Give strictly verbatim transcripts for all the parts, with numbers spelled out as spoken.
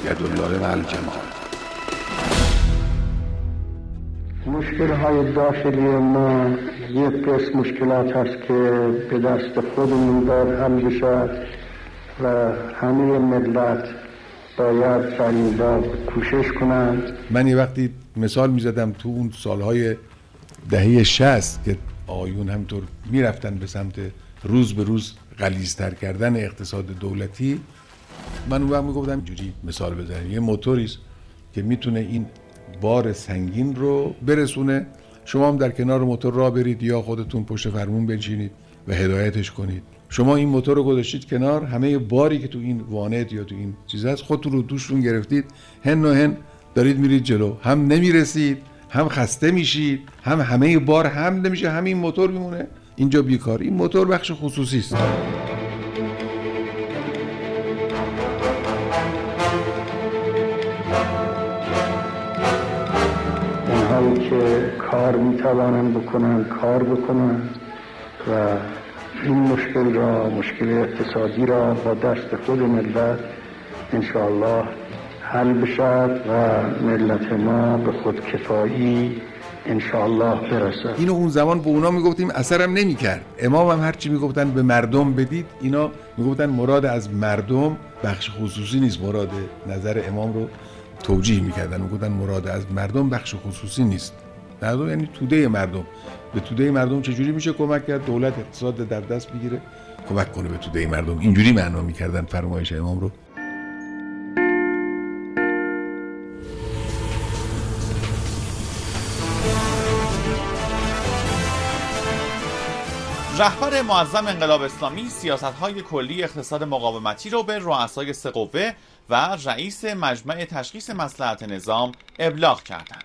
یدالله مع الجماعه. مشکل‌های داخلی ما یک قسم مشکلات هست که به دست خودمون دار هم شد و همه ملت باید در این باب کوشش کنند. من یه وقتی مثال می‌زدم تو اون سالهای دهه شصت که آیون همینطور میرفتن به سمت روز به روز غلیظتر کردن اقتصاد دولتی، من اون وقت میگفتم اینجوری مثال بزنیم یه موتوریست که میتونه این بار سنگین رو برسونه، شما هم در کنار موتور راه برید یا خودتون پشت فرمون بنشینید و هدایتش کنید. شما این موتور رو گذاشتید کنار، همه باری که تو این وانت یا تو این چیز هست خودتون رو دوشتون گرفتید، هن و هن دارید میرید جلو، هم نمیرسید، هم خسته میشید، هم همه بار هم نمیشه، همین موتور میمونه اینجا بیکار. این موتور بخش خصوصی است. اونهایی که کار میتوانند بکنن کار بکنن و این مشکل را، مشکل اقتصادی را با دست خود ملت انشاءالله حل بشد و ملت ما به خود کفایی انشاءالله برسد. اینو اون زمان به اونا میگفتیم، اثرم نمیکرد. امام هم هرچی میگفتن به مردم بدید، اینا میگفتن مراد از مردم بخش خصوصی نیست، مراد نظر امام رو توجیه میکردن، میگفتن مراد از مردم بخش خصوصی نیست. مردم یعنی توده مردم. به توده مردم چجوری میشه کمک کرد؟ دولت اقتصاد در دست بگیره کمک کنه به توده مردم. اینجوری معنا میکردن فرمایش امام رو. رهبر معظم انقلاب اسلامی سیاست‌های کلی اقتصاد مقاومتی رو به رؤسای سه قوه و رئیس مجمع تشخیص مصلحت نظام ابلاغ کردند.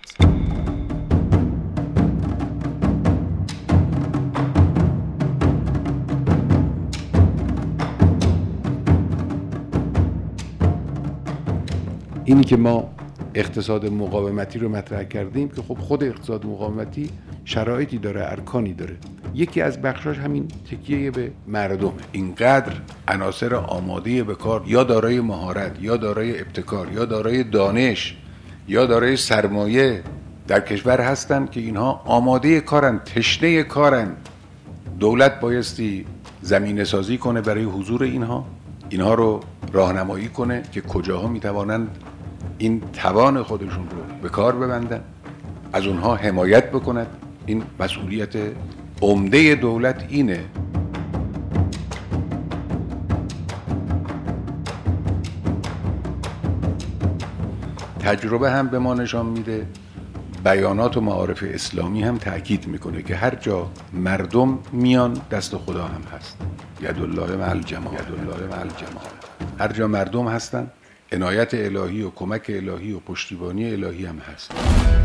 اینی که ما اقتصاد مقاومتی رو مطرح کردیم که خب خود اقتصاد مقاومتی شرایطی داره، ارکانی داره. یکی از بخشاش همین تکیه به مردمه. اینقدر عناصر آماده به کار، یا دارای مهارت، یا دارای ابتکار، یا دارای دانش، یا دارای سرمایه در کشور هستن که اینها آماده کارن، تشنه کارن. دولت بایستی زمینه سازی کنه برای حضور اینها، اینها رو راهنمایی کنه که کجاها میتوانند این توان خودشون رو به کار ببندن، از اونها حمایت بکند. این مسئولیت عمده دولت اینه. تجربه هم به ما نشان میده، بیانات و معارف اسلامی هم تأکید میکنه که هر جا مردم میان دست خدا هم هست. یدالله مع الجماعه، یدالله مع الجماعه. هر جا مردم هستن عنایت الهی و کمک الهی و پشتیبانی الهی هم هست.